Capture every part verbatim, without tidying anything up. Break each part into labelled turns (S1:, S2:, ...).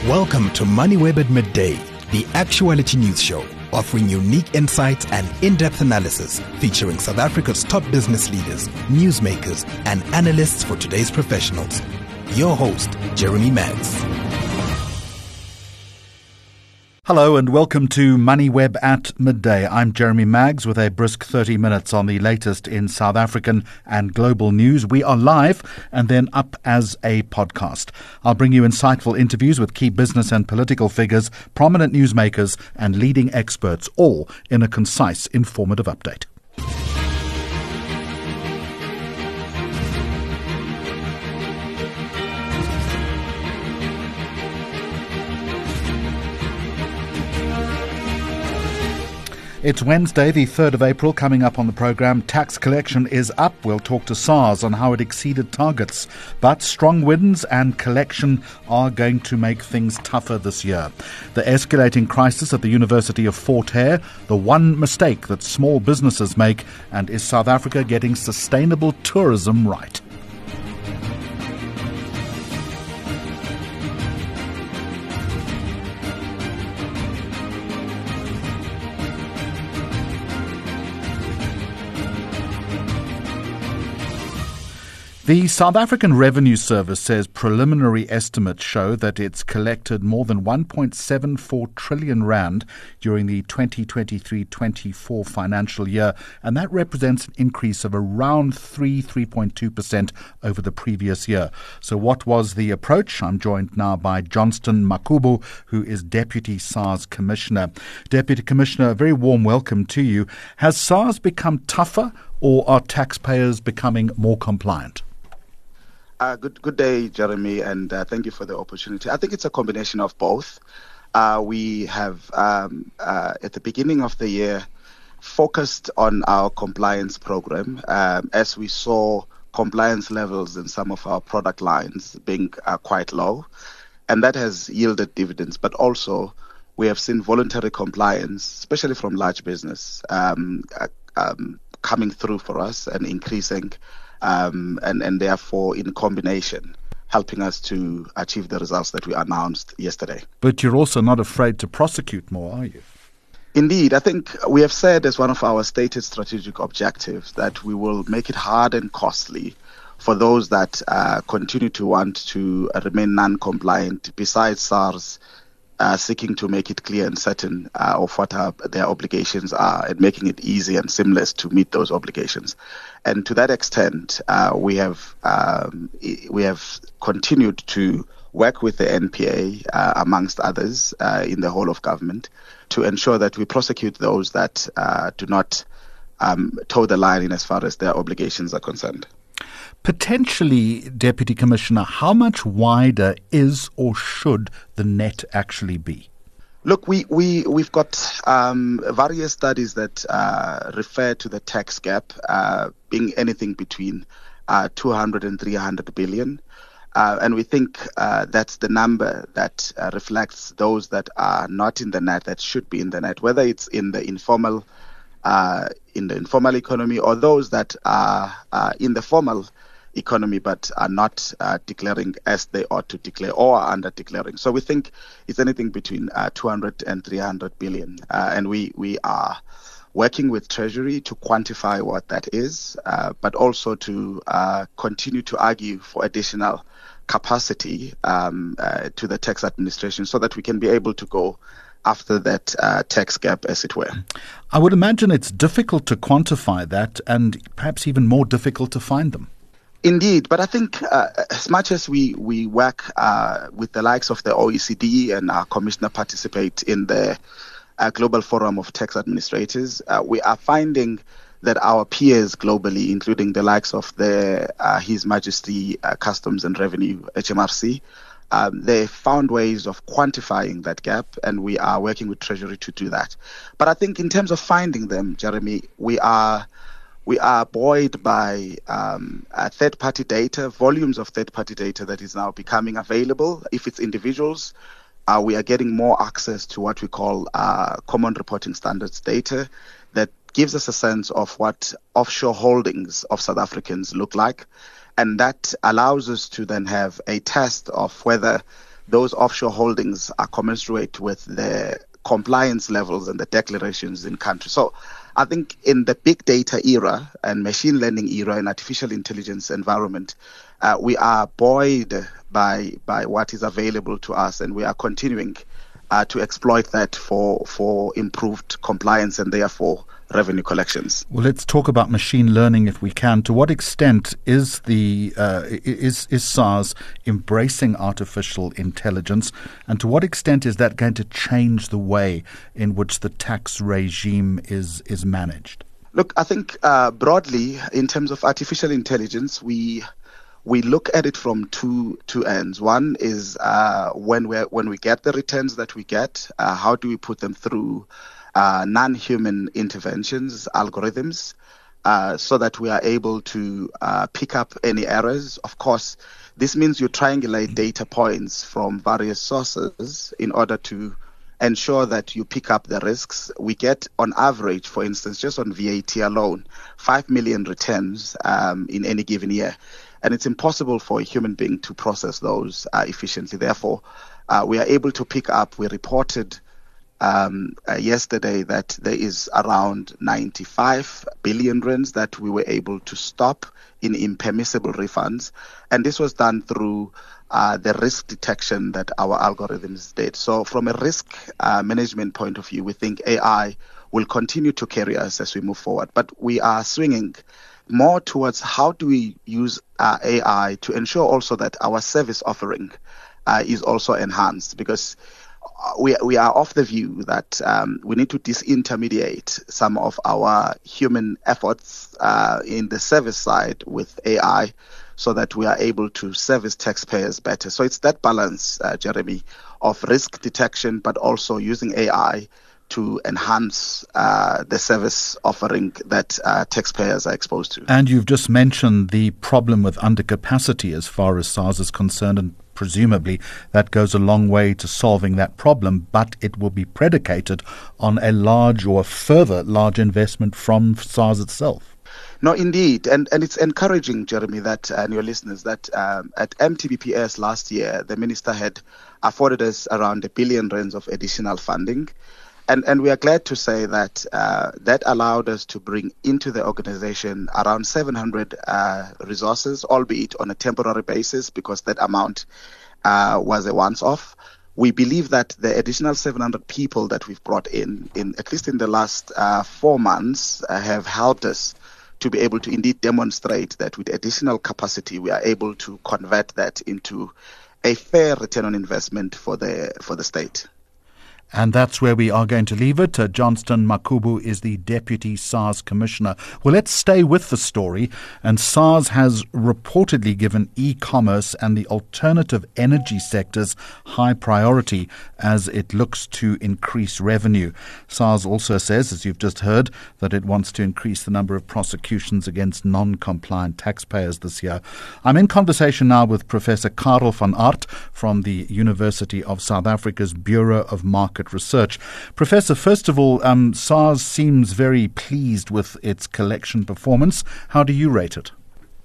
S1: Welcome to MoneyWeb at Midday, the actuality news show, offering unique insights and in-depth analysis featuring South Africa's top business leaders, newsmakers, and analysts for today's professionals. Your host, Jeremy Maggs.
S2: Hello and welcome to MoneyWeb at Midday. I'm Jeremy Maggs with a brisk thirty minutes on the latest in South African and global news. We are live and then up as a podcast. I'll bring you insightful interviews with key business and political figures, prominent newsmakers and leading experts, all in a concise, informative update. It's Wednesday, the third of April. Coming up on the programme, tax collection is up. We'll talk to SARS on how it exceeded targets. But strong winds and collection are going to make things tougher this year. The escalating crisis at the University of Fort Hare, the one mistake that small businesses make, and is South Africa getting sustainable tourism right? The South African Revenue Service says preliminary estimates show that it's collected more than one point seven four trillion rand during the twenty twenty-three twenty-four financial year, and that represents an increase of around three, three point two percent over the previous year. So what was the approach? I'm joined now by Johnston Makubu, who is Deputy SARS Commissioner. Deputy Commissioner, a very warm welcome to you. Has SARS become tougher, or are taxpayers becoming more compliant?
S3: Uh, good good day, Jeremy, and uh, thank you for the opportunity. I think it's a combination of both. Uh, we have, um, uh, at the beginning of the year, focused on our compliance program um, as we saw compliance levels in some of our product lines being uh, quite low, and that has yielded dividends. But also, we have seen voluntary compliance, especially from large business, um, uh, um, coming through for us and increasing. Um, and, and therefore, in combination, helping us to achieve the results that we announced yesterday.
S2: But you're also not afraid to prosecute more, are you?
S3: Indeed. I think we have said as one of our stated strategic objectives that we will make it hard and costly for those that uh, continue to want to uh, remain non-compliant, besides SARS Uh, seeking to make it clear and certain uh, of what our, their obligations are and making it easy and seamless to meet those obligations. And to that extent, uh, we have um, we have continued to work with the N P A, uh, amongst others, uh, in the whole of government, to ensure that we prosecute those that uh, do not um, toe the line in as far as their obligations are concerned.
S2: Potentially, Deputy Commissioner, how much wider is or should the net actually be?
S3: Look, we, we, we've got um, various studies that uh, refer to the tax gap uh, being anything between uh, two hundred and three hundred billion. Uh, and we think uh, that's the number that uh, reflects those that are not in the net, that should be in the net, whether it's in the informal uh, in the informal economy or those that are uh, in the formal economy but are not uh, declaring as they ought to declare or are under declaring. So we think it's anything between uh, two hundred and three hundred billion. Uh, and we, we are working with Treasury to quantify what that is, uh, but also to uh, continue to argue for additional capacity um, uh, to the tax administration so that we can be able to go after that uh, tax gap, as it were.
S2: I would imagine it's difficult to quantify that and perhaps even more difficult to find them.
S3: Indeed, but I think uh, as much as we, we work uh, with the likes of the O E C D and our commissioner participate in the uh, Global Forum of Tax Administrators, uh, we are finding that our peers globally, including the likes of the uh, His Majesty uh, Customs and Revenue, H M R C, um, they found ways of quantifying that gap, and we are working with Treasury to do that. But I think in terms of finding them, Jeremy, we are We are buoyed by um, uh, third-party data, volumes of third-party data that is now becoming available. If it's individuals, uh, we are getting more access to what we call uh, common reporting standards data that gives us a sense of what offshore holdings of South Africans look like. And that allows us to then have a test of whether those offshore holdings are commensurate with the compliance levels and the declarations in country. So I think in the big data era and machine learning era and artificial intelligence environment, uh, we are buoyed by by what is available to us, and we are continuing uh, to exploit that for for improved compliance and therefore revenue collections.
S2: Well, let's talk about machine learning if we can. To what extent is the uh, is is SARS embracing artificial intelligence, and to what extent is that going to change the way in which the tax regime is is managed?
S3: Look, I think uh, broadly in terms of artificial intelligence, we we look at it from two two ends. One is uh, when we when we get the returns that we get, uh, how do we put them through Uh, non-human interventions, algorithms, uh, so that we are able to uh, pick up any errors. Of course, this means you triangulate data points from various sources in order to ensure that you pick up the risks. We get, on average, for instance, just on V A T alone, five million returns um, in any given year. And it's impossible for a human being to process those uh, efficiently. Therefore, uh, we are able to pick up, we reported Um, uh, yesterday that there is around ninety-five billion rands that we were able to stop in impermissible refunds. And this was done through uh, the risk detection that our algorithms did. So from a risk uh, management point of view, we think A I will continue to carry us as we move forward. But we are swinging more towards how do we use uh, A I to ensure also that our service offering uh, is also enhanced, because We we are of the view that um, we need to disintermediate some of our human efforts uh, in the service side with A I, so that we are able to service taxpayers better. So it's that balance, uh, Jeremy, of risk detection, but also using A I to enhance uh, the service offering that uh, taxpayers are exposed to.
S2: And you've just mentioned the problem with undercapacity as far as SARS is concerned, and presumably that goes a long way to solving that problem, but it will be predicated on a large or further large investment from SARS itself.
S3: No, indeed. And and it's encouraging, Jeremy, that, uh, and your listeners, that um, at M T B P S last year, the minister had afforded us around a billion rands of additional funding. And and we are glad to say that uh, that allowed us to bring into the organization around seven hundred uh, resources, albeit on a temporary basis, because that amount uh, was a once-off. We believe that the additional seven hundred people that we've brought in, in at least in the last uh, four months, uh, have helped us to be able to indeed demonstrate that with additional capacity, we are able to convert that into a fair return on investment for the for the state.
S2: And that's where we are going to leave it. Uh, Johnston Makubu is the Deputy SARS Commissioner. Well, let's stay with the story. And SARS has reportedly given e-commerce and the alternative energy sectors high priority as it looks to increase revenue. SARS also says, as you've just heard, that it wants to increase the number of prosecutions against non-compliant taxpayers this year. I'm in conversation now with Professor Karel van Aert from the University of South Africa's Bureau of Market Research. Professor, first of all, um, SARS seems very pleased with its collection performance. How do you rate it?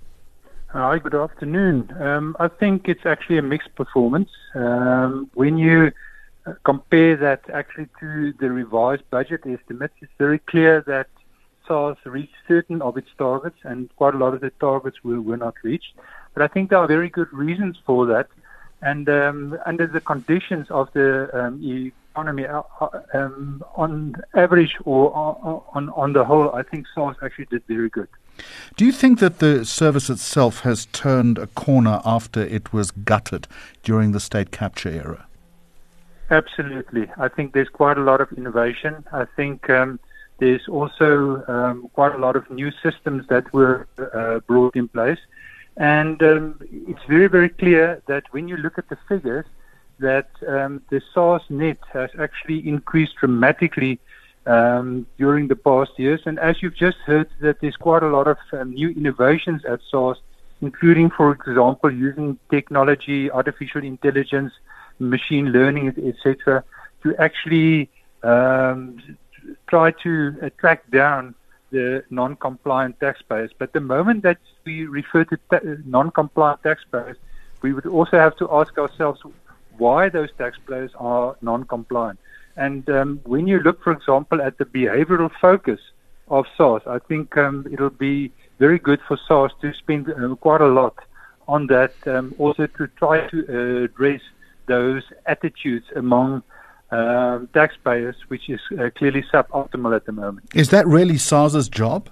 S4: Hi, good afternoon. Um, I think it's actually a mixed performance. Um, when you compare that actually to the revised budget estimates, it's very clear that SARS reached certain of its targets, and quite a lot of the targets were, were not reached. But I think there are very good reasons for that. And um, under the conditions of the um, economy, uh, um, on average or on, on the whole, I think SARS actually did very good.
S2: Do you think that the service itself has turned a corner after it was gutted during the state capture era?
S4: Absolutely. I think there's quite a lot of innovation. I think um, there's also um, quite a lot of new systems that were uh, brought in place. And um, it's very, very clear that when you look at the figures, that um, the SARS net has actually increased dramatically um, during the past years. And as you've just heard, that there's quite a lot of um, new innovations at SARS, including, for example, using technology, artificial intelligence, machine learning, et cetera, to actually um, try to uh, track down the non-compliant taxpayers. But the moment that we refer to ta- non-compliant taxpayers, we would also have to ask ourselves, why those taxpayers are non-compliant. And um, when you look, for example, at the behavioral focus of SARS, I think um, it'll be very good for SARS to spend uh, quite a lot on that, um, also to try to uh, address those attitudes among uh, taxpayers, which is uh, clearly suboptimal at the moment.
S2: Is that really SARS's job?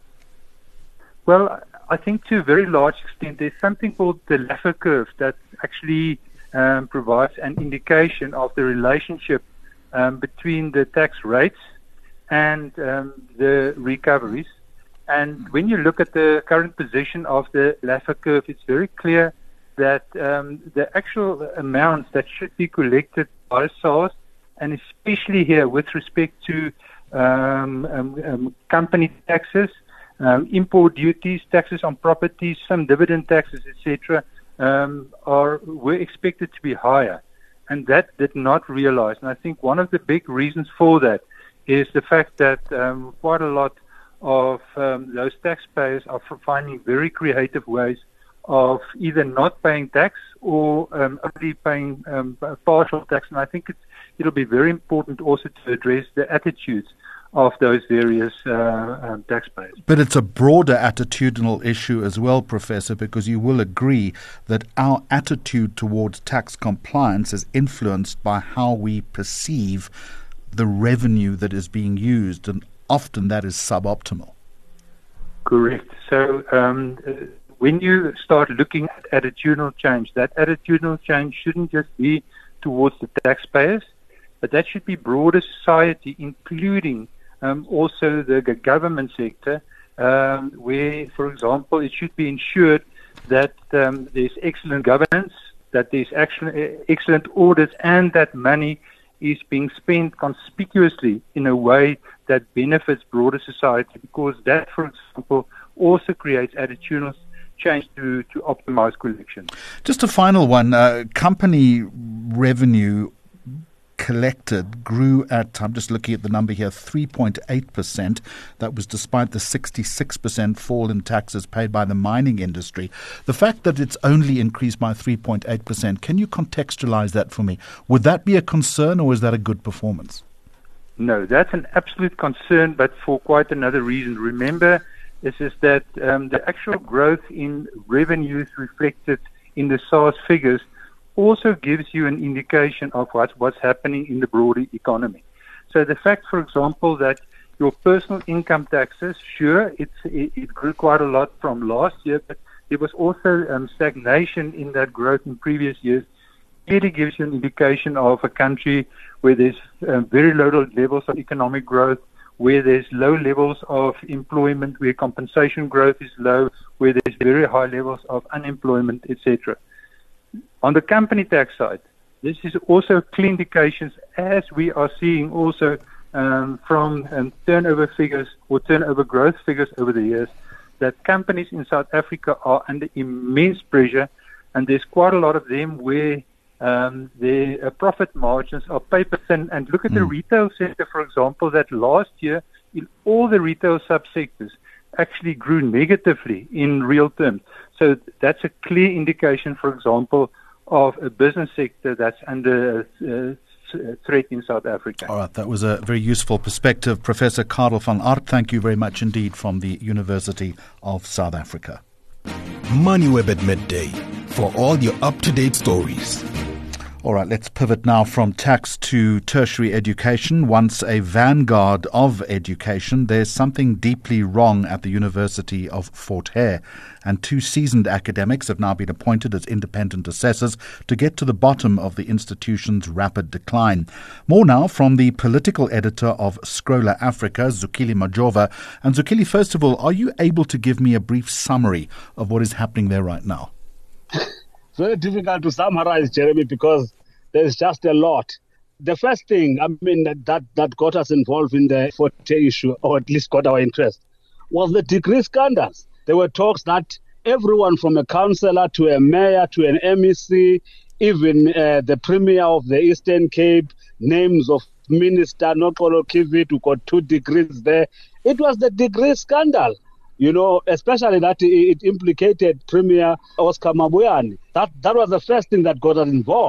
S4: Well, I think to a very large extent, there's something called the Laffer curve that actually um, provides an indication of the relationship um, between the tax rates and um, the recoveries. And when you look at the current position of the Laffer curve, it's very clear that um, the actual amounts that should be collected by SARS, and especially here with respect to um, um, um, company taxes, um, import duties, taxes on properties, some dividend taxes, et cetera, um, are were expected to be higher, and that did not realize. And I think one of the big reasons for that is the fact that um, quite a lot of um, those taxpayers are finding very creative ways of either not paying tax or um, only paying um, partial tax. And I think it's, it'll be very important also to address the attitudes of those various uh, um, taxpayers.
S2: But it's a broader attitudinal issue as well, Professor, because you will agree that our attitude towards tax compliance is influenced by how we perceive the revenue that is being used, and often that is suboptimal.
S4: Correct. So um, uh, when you start looking at attitudinal change, that attitudinal change shouldn't just be towards the taxpayers, but that should be broader society, including um, also the g- government sector, um, where, for example, it should be ensured that um, there's excellent governance, that there's excellent, excellent audits, and that money is being spent conspicuously in a way that benefits broader society, because that, for example, also creates attitudinal change to, to optimize collection.
S2: Just a final one. Uh, company revenue collected grew at, I'm just looking at the number here, three point eight percent. That was despite the sixty-six percent fall in taxes paid by the mining industry. The fact that it's only increased by three point eight percent, can you contextualize that for me? Would that be a concern, or is that a good performance?
S4: No, that's an absolute concern, but for quite another reason. Remember, this is that um, the actual growth in revenues reflected in the SARS figures also gives you an indication of what's, what's happening in the broader economy. So the fact, for example, that your personal income taxes, sure, it's, it, it grew quite a lot from last year, but there was also um, stagnation in that growth in previous years. It gives you an indication of a country where there's um, very low levels of economic growth, where there's low levels of employment, where compensation growth is low, where there's very high levels of unemployment, et cetera. On the company tax side, this is also clear indications, as we are seeing also um, from um, turnover figures or turnover growth figures over the years, that companies in South Africa are under immense pressure, and there's quite a lot of them where um, their uh, profit margins are paper thin. And look at mm. the retail sector, for example, that last year in all the retail subsectors actually grew negatively in real terms. So that's a clear indication, for example, of a business sector that's under uh, threat in South Africa.
S2: All right, that was a very useful perspective. Professor Karel van Aert, thank you very much indeed from the University of South Africa.
S1: MoneyWeb at midday for all your up-to-date stories.
S2: All right, let's pivot now from tax to tertiary education. Once a vanguard of education, there's something deeply wrong at the University of Fort Hare. And two seasoned academics have now been appointed as independent assessors to get to the bottom of the institution's rapid decline. More now from the political editor of Scroller Africa, Zukili Majova. And Zukili, first of all, are you able to give me a brief summary of what is happening there right now?
S5: Very difficult to summarize, Jeremy, because there's just a lot. The first thing, I mean, that, that got us involved in the Fort Hare issue, or at least got our interest, was the degree scandals. There were talks that everyone from a councillor to a mayor to an M E C, even uh, the premier of the Eastern Cape, names of Minister Nokolo Kivit, who got two degrees there. It was the degree scandal. You know, especially that it implicated Premier Oscar Mabuyane. That that was the first thing that got us involved.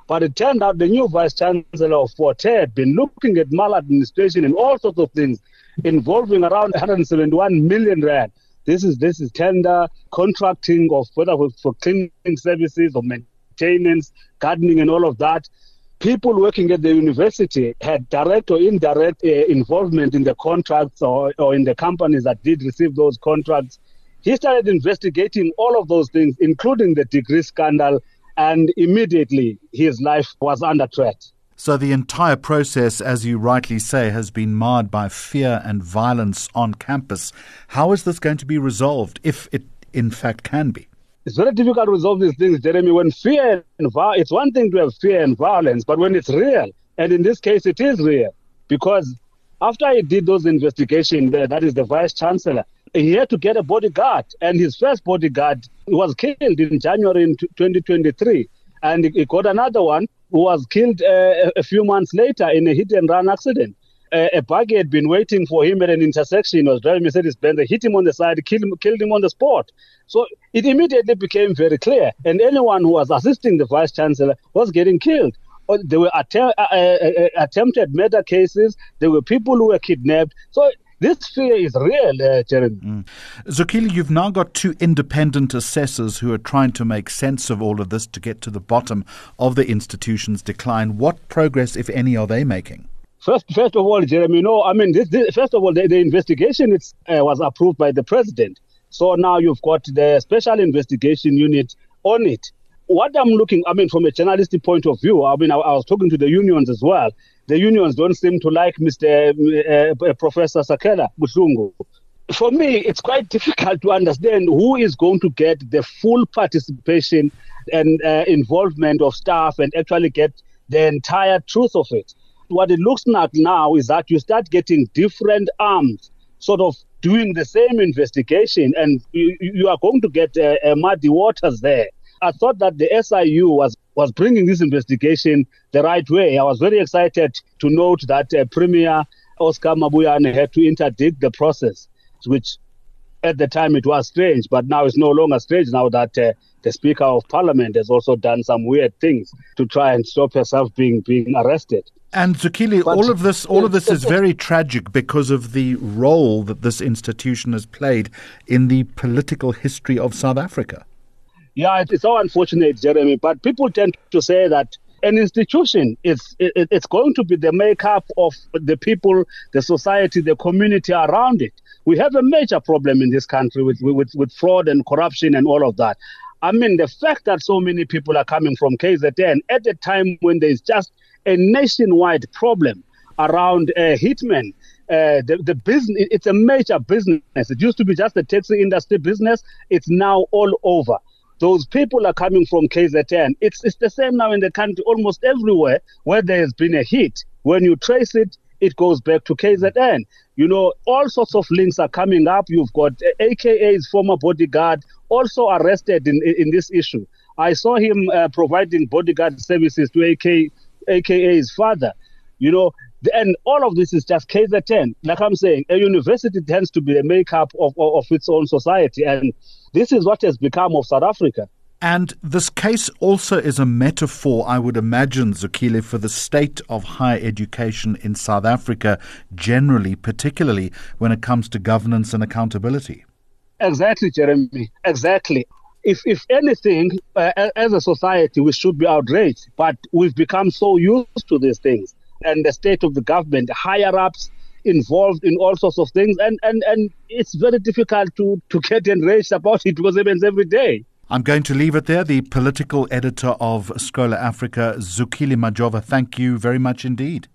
S5: But it turned out the new Vice Chancellor of Forte had been looking at maladministration and all sorts of things involving around one hundred seventy-one million rand. This is this is tender, contracting of whether for cleaning services or maintenance, gardening and all of that. People working at the university had direct or indirect uh, involvement in the contracts or, or in the companies that did receive those contracts. He started investigating all of those things, including the degree scandal, and immediately his life was under threat.
S2: So the entire process, as you rightly say, has been marred by fear and violence on campus. How is this going to be resolved, if it in fact can be?
S5: It's very difficult to resolve these things, Jeremy. When fear and violence, it's one thing to have fear and violence, but when it's real, and in this case it is real, because after he did those investigations, that is the Vice Chancellor, he had to get a bodyguard, and his first bodyguard was killed in January in twenty twenty-three, and he got another one who was killed uh, a few months later in a hit-and-run accident. Uh, a buggy had been waiting for him at an intersection. He was driving Mercedes-Benz. They hit him on the side, killed him, killed him on the spot. So it immediately became very clear, and anyone who was assisting the Vice-Chancellor was getting killed. There were att- uh, uh, attempted murder cases. There were people who were kidnapped. So this fear is real, uh, Jeremy.
S2: Mm. Zukile, you've now got two independent assessors who are trying to make sense of all of this to get to the bottom of the institution's decline. What progress, if any, are they making?
S5: First, first of all, Jeremy, no, I mean, this, this, first of all, the, the investigation it's, uh, was approved by the president. So now you've got the special investigation unit on it. What I'm looking, I mean, from a journalistic point of view, I mean, I, I was talking to the unions as well. The unions don't seem to like Mister Uh, uh, Professor Sakela Buhlungu. For me, it's quite difficult to understand who is going to get the full participation and uh, involvement of staff and actually get the entire truth of it. What it looks like now is that you start getting different arms sort of doing the same investigation, and you, you are going to get uh, uh, muddy waters there. I thought that the S I U was, was bringing this investigation the right way. I was very excited to note that uh, Premier Oscar Mabuyane had to interdict the process, which at the time it was strange, but now it's no longer strange now that uh, the Speaker of Parliament has also done some weird things to try and stop herself being being arrested.
S2: And Zukile, but all of this, all of this is very tragic because of the role that this institution has played in the political history of South Africa.
S5: Yeah, it's so unfortunate, Jeremy. But people tend to say that an institution is it, it's going to be the makeup of the people, the society, the community around it. We have a major problem in this country with with, with fraud and corruption and all of that. I mean, the fact that so many people are coming from K Z N at a time when there is just a nationwide problem around uh, hitmen. Uh, the, the business, it's a major business. It used to be just a taxi industry business. It's now all over. Those people are coming from K Z N. It's, it's the same now in the country, almost everywhere where there has been a hit. When you trace it, it goes back to K Z N. You know, all sorts of links are coming up. You've got A K A's former bodyguard also arrested in, in this issue. I saw him uh, providing bodyguard services to A K, A K A's father. You know, and all of this is just K Z N. Like I'm saying, a university tends to be the makeup of, of, of its own society. And this is what has become of South Africa.
S2: And this case also is a metaphor, I would imagine, Zukile, for the state of higher education in South Africa generally, particularly when it comes to governance and accountability.
S5: Exactly, Jeremy. Exactly. If if anything, uh, as a society, we should be outraged. But we've become so used to these things. And the state of the government, higher-ups involved in all sorts of things. And, and, and it's very difficult to, to get enraged about it because it happens every day.
S2: I'm going to leave it there. The political editor of Scroller Africa, Zukile Majova, thank you very much indeed.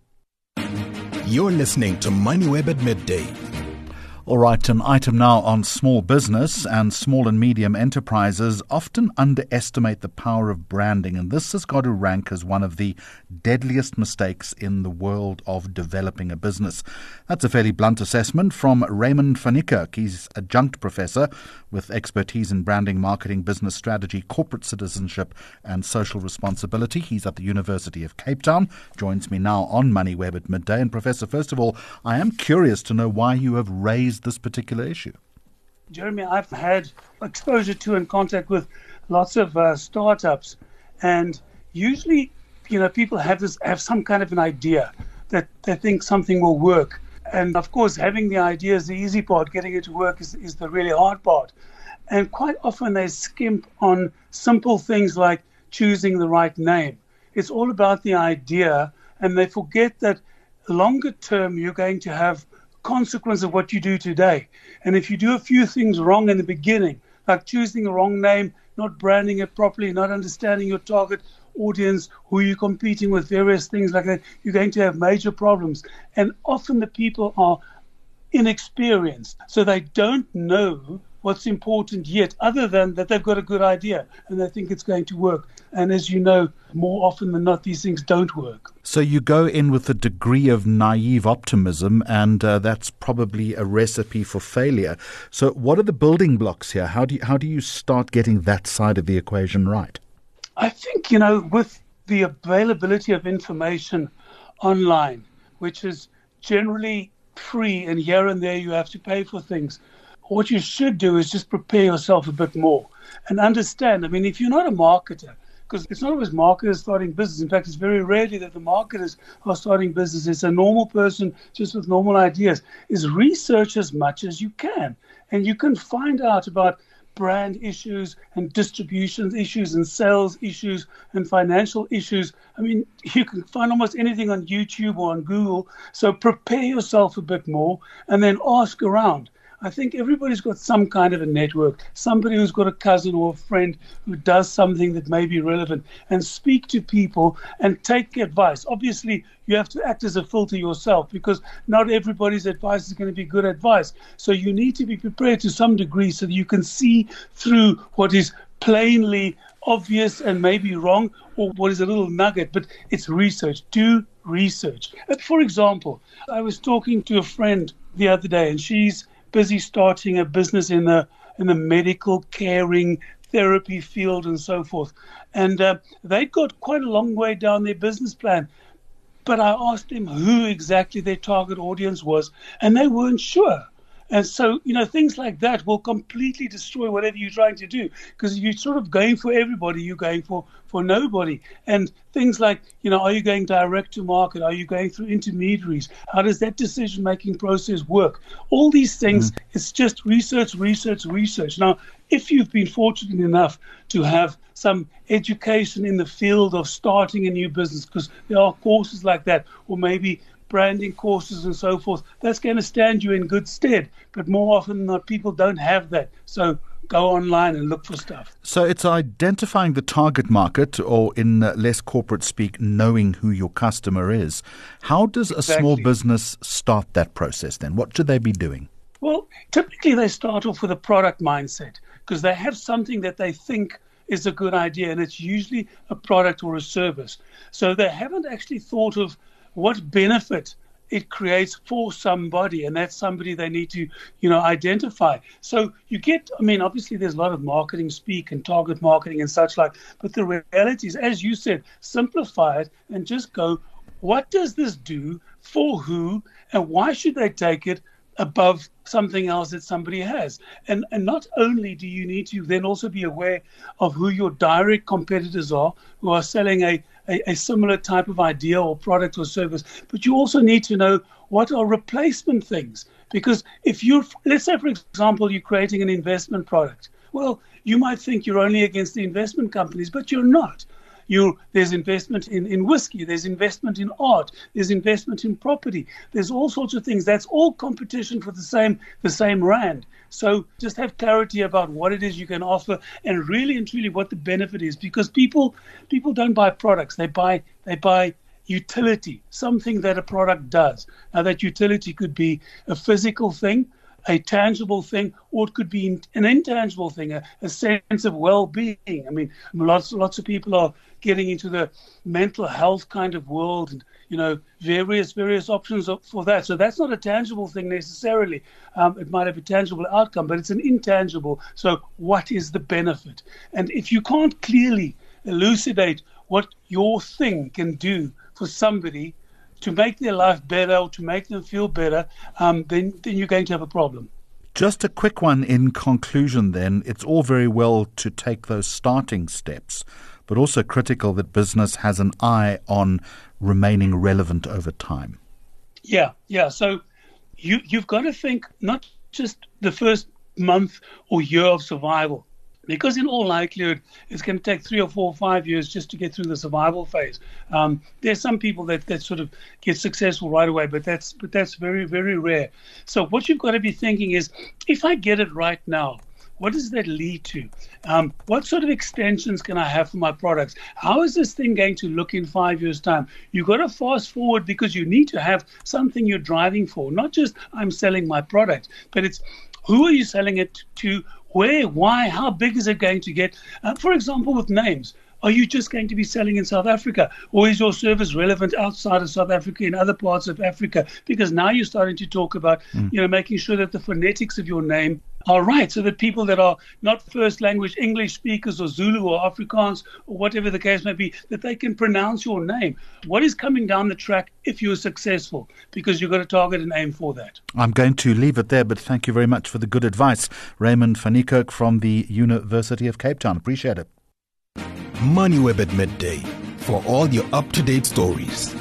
S1: You're listening to MoneyWeb at midday.
S2: All right, an item now on small business, and small and medium enterprises often underestimate the power of branding, and this has got to rank as one of the deadliest mistakes in the world of developing a business. That's a fairly blunt assessment from Raymond van Niekerk. He's adjunct professor with expertise in branding, marketing, business strategy, corporate citizenship and social responsibility. He's at the University of Cape Town, joins me now on MoneyWeb at midday. And Professor, first of all, I am curious to know why you have raised this particular issue.
S6: Jeremy, I've had exposure to and contact with lots of uh, startups, and usually you know, people have this have some kind of an idea that they think something will work. And of course, having the idea is the easy part. Getting it to work is, is the really hard part. And quite often they skimp on simple things like choosing the right name. It's all about the idea, and they forget that longer term you're going to have consequence of what you do today. And if you do a few things wrong in the beginning, like choosing the wrong name, not branding it properly, not understanding your target audience, who you're competing with, various things like that, you're going to have major problems. And often the people are inexperienced, so they don't know what's important yet, other than that they've got a good idea and they think it's going to work. And as you know, more often than not, these things don't work.
S2: So you go in with a degree of naive optimism, and uh, that's probably a recipe for failure. So what are the building blocks here? How do you, how do you start getting that side of the equation right?
S6: I think, you know, with the availability of information online, which is generally free, and here and there you have to pay for things, what you should do is just prepare yourself a bit more and understand. I mean, if you're not a marketer, because it's not always marketers starting business. In fact, it's very rarely that the marketers are starting business. It's a normal person just with normal ideas. Is research as much as you can. And you can find out about brand issues and distribution issues and sales issues and financial issues. I mean, you can find almost anything on YouTube or on Google. So prepare yourself a bit more and then ask around. I think everybody's got some kind of a network, somebody who's got a cousin or a friend who does something that may be relevant, and speak to people and take advice. Obviously, you have to act as a filter yourself, because not everybody's advice is going to be good advice. So you need to be prepared to some degree so that you can see through what is plainly obvious and maybe wrong, or what is a little nugget, but it's research. Do research. For example, I was talking to a friend the other day, and she's busy starting a business in the in the medical caring therapy field and so forth. And uh, they got quite a long way down their business plan. But I asked them who exactly their target audience was, and they weren't sure. And so, you know, things like that will completely destroy whatever you're trying to do, because if you're sort of going for everybody, you're going for, for nobody. And things like, you know, are you going direct to market? Are you going through intermediaries? How does that decision-making process work? All these things, mm. It's just research, research, research. Now, if you've been fortunate enough to have some education in the field of starting a new business, because there are courses like that, or maybe branding courses and so forth, that's going to stand you in good stead. But more often than not, people don't have that. So go online and look for stuff.
S2: So it's identifying the target market, or in less corporate speak, knowing who your customer is. How does exactly. a small business start that process then? What should they be doing?
S6: Well, typically they start off with a product mindset, because they have something that they think is a good idea, and it's usually a product or a service. So they haven't actually thought of what benefit it creates for somebody, and that's somebody they need to, you know, identify. So you get, I mean, obviously there's a lot of marketing speak and target marketing and such like, but the reality is, as you said, simplify it and just go, what does this do for who, and why should they take it above something else that somebody has? And and not only do you need to then also be aware of who your direct competitors are, who are selling a, a, a similar type of idea or product or service, but you also need to know what are replacement things. Because if you're, let's say, for example, you're creating an investment product, well, you might think you're only against the investment companies, but you're not. You, there's investment in, in whiskey, there's investment in art, there's investment in property, there's all sorts of things. That's all competition for the same the same rand. So just have clarity about what it is you can offer, and really and truly what the benefit is, because people people don't buy products, they buy they buy utility, something that a product does. Now that utility could be a physical thing, a tangible thing, or it could be an intangible thing, a, a sense of well-being. I mean, lots lots of people are getting into the mental health kind of world, and, you know, various various options for that. So that's not a tangible thing necessarily. Um, it might have a tangible outcome, but it's an intangible. So what is the benefit? And if you can't clearly elucidate what your thing can do for somebody to make their life better or to make them feel better, um, then, then you're going to have a problem.
S2: Just a quick one in conclusion then. It's all very well to take those starting steps, but also critical that business has an eye on remaining relevant over time.
S6: Yeah, yeah. So you, you've got to think not just the first month or year of survival, because in all likelihood, it's going to take three or four or five years just to get through the survival phase. Um, there's some people that, that sort of get successful right away, but that's but that's very, very rare. So what you've got to be thinking is, if I get it right now, what does that lead to? Um, what sort of extensions can I have for my products? How is this thing going to look in five years' time? You've got to fast forward, because you need to have something you're driving for. Not just I'm selling my product, but it's who are you selling it to? Where, why, how big is it going to get? Uh, for example, with names, are you just going to be selling in South Africa? Or is your service relevant outside of South Africa, in other parts of Africa? Because now you're starting to talk about, mm. you know, making sure that the phonetics of your name are right, so that people that are not first language English speakers or Zulu or Afrikaans or whatever the case may be, that they can pronounce your name. What is coming down the track if you're successful? Because you've got to target and aim for that.
S2: I'm going to leave it there, but thank you very much for the good advice. Raymond van Niekerk from the University of Cape Town. Appreciate it.
S1: MoneyWeb at midday for all your up-to-date stories.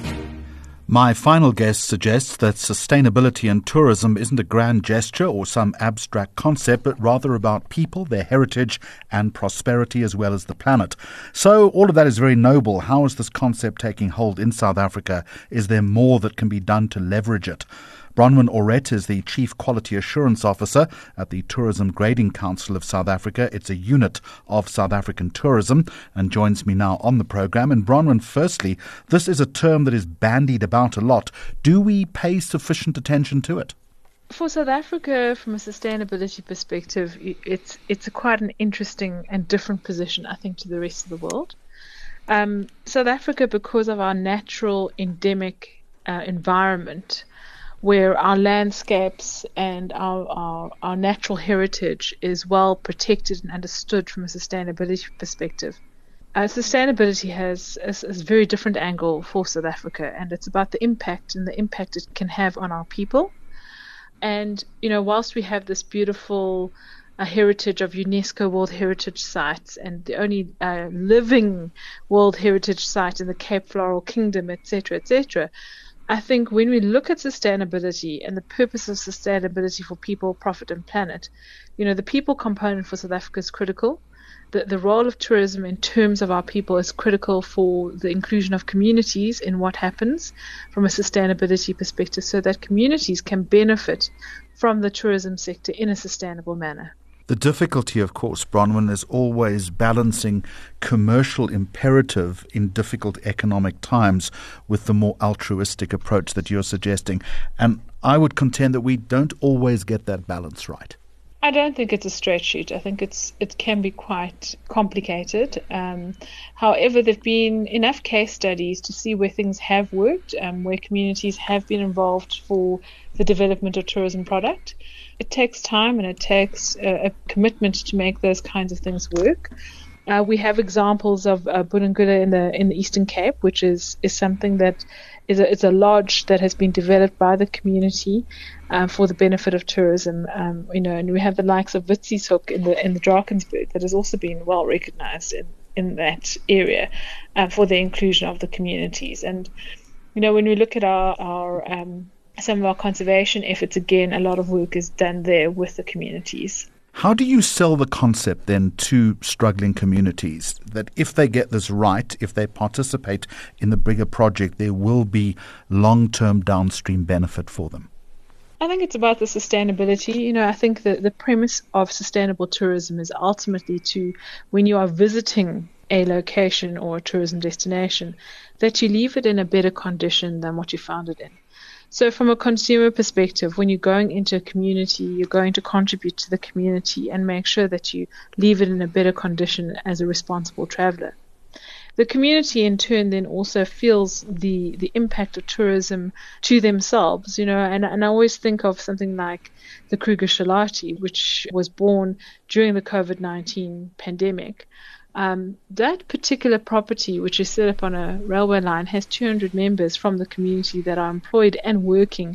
S2: My final guest suggests that sustainability in tourism isn't a grand gesture or some abstract concept, but rather about people, their heritage and prosperity, as well as the planet. So all of that is very noble. How is this concept taking hold in South Africa? Is there more that can be done to leverage it? Bronwyn Auret is the Chief Quality Assurance Officer at the Tourism Grading Council of South Africa. It's a unit of South African tourism, and joins me now on the program. And Bronwyn, firstly, this is a term that is bandied about a lot. Do we pay sufficient attention to it?
S7: For South Africa, from a sustainability perspective, it's it's a quite an interesting and different position, I think, to the rest of the world. Um, South Africa, because of our natural endemic uh, environment, where our landscapes and our, our, our natural heritage is well protected and understood from a sustainability perspective. Uh, sustainability has a, a very different angle for South Africa, and it's about the impact and the impact it can have on our people. And, you know, whilst we have this beautiful uh, heritage of UNESCO World Heritage Sites, and the only uh, living World Heritage Site in the Cape Floral Kingdom, et cetera, et cetera, I think when we look at sustainability and the purpose of sustainability for people, profit and planet, you know, the people component for South Africa is critical. The, the role of tourism in terms of our people is critical for the inclusion of communities in what happens from a sustainability perspective, so that communities can benefit from the tourism sector in a sustainable manner.
S2: The difficulty, of course, Bronwyn, is always balancing commercial imperative in difficult economic times with the more altruistic approach that you're suggesting. And I would contend that we don't always get that balance right.
S7: I don't think it's a straight shoot. I think it's it can be quite complicated. Um, however, there have been enough case studies to see where things have worked, um, where communities have been involved for the development of tourism product. It takes time and it takes a, a commitment to make those kinds of things work. Uh, we have examples of uh, Bulungula in the in the Eastern Cape, which is, is something that is a, is a lodge that has been developed by the community uh, for the benefit of tourism. Um, you know, and we have the likes of Witsieshoek in the in the Drakensberg that has also been well recognized in, in that area uh, for the inclusion of the communities. And you know, when we look at our our um, some of our conservation efforts, again, a lot of work is done there with the communities.
S2: How do you sell the concept then to struggling communities that if they get this right, if they participate in the bigger project, there will be long-term downstream benefit for them?
S7: I think it's about the sustainability. You know, I think that the premise of sustainable tourism is ultimately to, when you are visiting a location or a tourism destination, that you leave it in a better condition than what you found it in. So from a consumer perspective, when you're going into a community, you're going to contribute to the community and make sure that you leave it in a better condition as a responsible traveler. The community in turn then also feels the, the impact of tourism to themselves, you know, and, and I always think of something like the Kruger Shalati, which was born during the COVID nineteen pandemic. Um, that particular property, which is set up on a railway line, has two hundred members from the community that are employed and working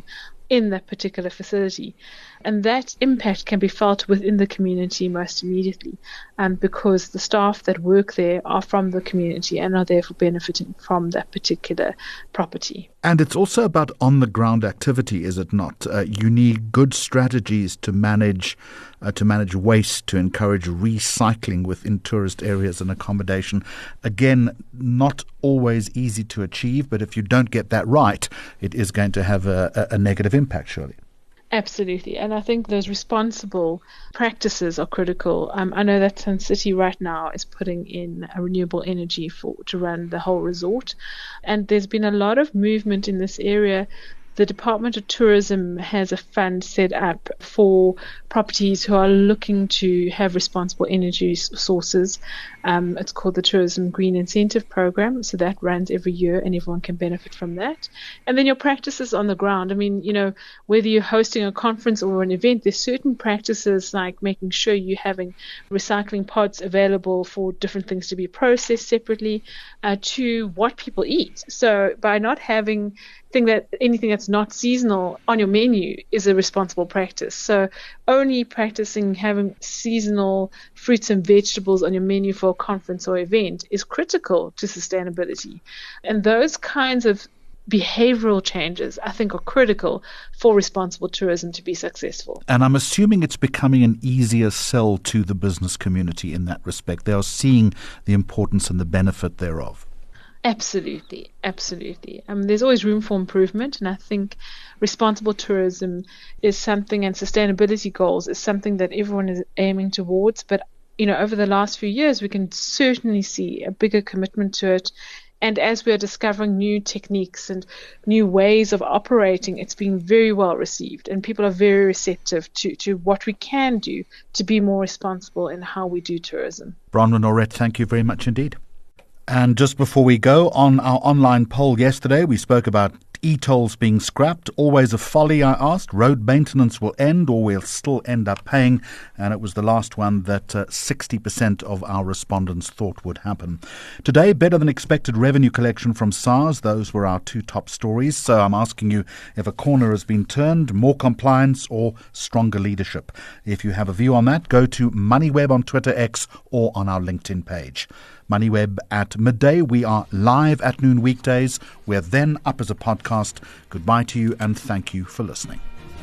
S7: in that particular facility. And that impact can be felt within the community most immediately, um, because the staff that work there are from the community and are therefore benefiting from that particular property.
S2: And it's also about on-the-ground activity, is it not? Uh, you need good strategies to manage uh, to manage waste, to encourage recycling within tourist areas and accommodation. Again, not always easy to achieve, but if you don't get that right, it is going to have a, a negative impact, surely.
S7: Absolutely. And I think those responsible practices are critical. Um, I know that Sun City right now is putting in a renewable energy for to run the whole resort. And there's been a lot of movement in this area. The Department of Tourism has a fund set up for properties who are looking to have responsible energy sources. Um, it's called the Tourism Green Incentive Program. So that runs every year and everyone can benefit from that. And then your practices on the ground. I mean, you know, whether you're hosting a conference or an event, there's certain practices like making sure you're having recycling pods available for different things to be processed separately uh, to what people eat. So by not having thing that anything that's not seasonal on your menu is a responsible practice. So only practicing having seasonal fruits and vegetables on your menu for a conference or event is critical to sustainability. And those kinds of behavioral changes, I think, are critical for responsible tourism to be successful.
S2: And I'm assuming it's becoming an easier sell to the business community in that respect. They are seeing the importance and the benefit thereof.
S7: Absolutely, absolutely. Um, there's always room for improvement, and I think responsible tourism is something, and sustainability goals is something that everyone is aiming towards. But, you know, over the last few years, we can certainly see a bigger commitment to it. And as we are discovering new techniques and new ways of operating, it's been very well received, and people are very receptive to, to what we can do to be more responsible in how we do tourism.
S2: Bronwyn Norette, thank you very much indeed. And just before we go, on our online poll yesterday, we spoke about e-tolls being scrapped. Always a folly, I asked. Road maintenance will end, or we'll still end up paying. And it was the last one that uh, sixty percent of our respondents thought would happen. Today, better than expected revenue collection from SARS. Those were our two top stories. So I'm asking you if a corner has been turned, more compliance or stronger leadership. If you have a view on that, go to MoneyWeb on Twitter, X, or on our LinkedIn page. MoneyWeb at midday. We are live at noon weekdays. We're then up as a podcast. Goodbye to you and thank you for listening.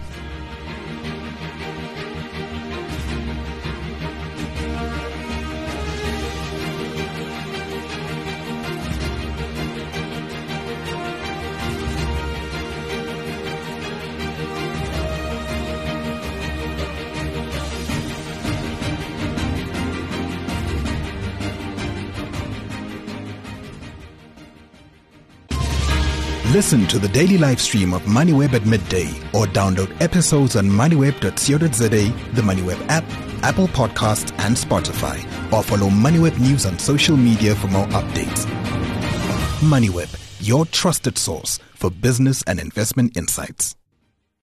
S1: Listen to the daily live stream of MoneyWeb at midday or download episodes on moneyweb dot co dot za, the MoneyWeb app, Apple Podcasts and Spotify, or follow MoneyWeb News on social media for more updates. MoneyWeb, your trusted source for business and investment insights.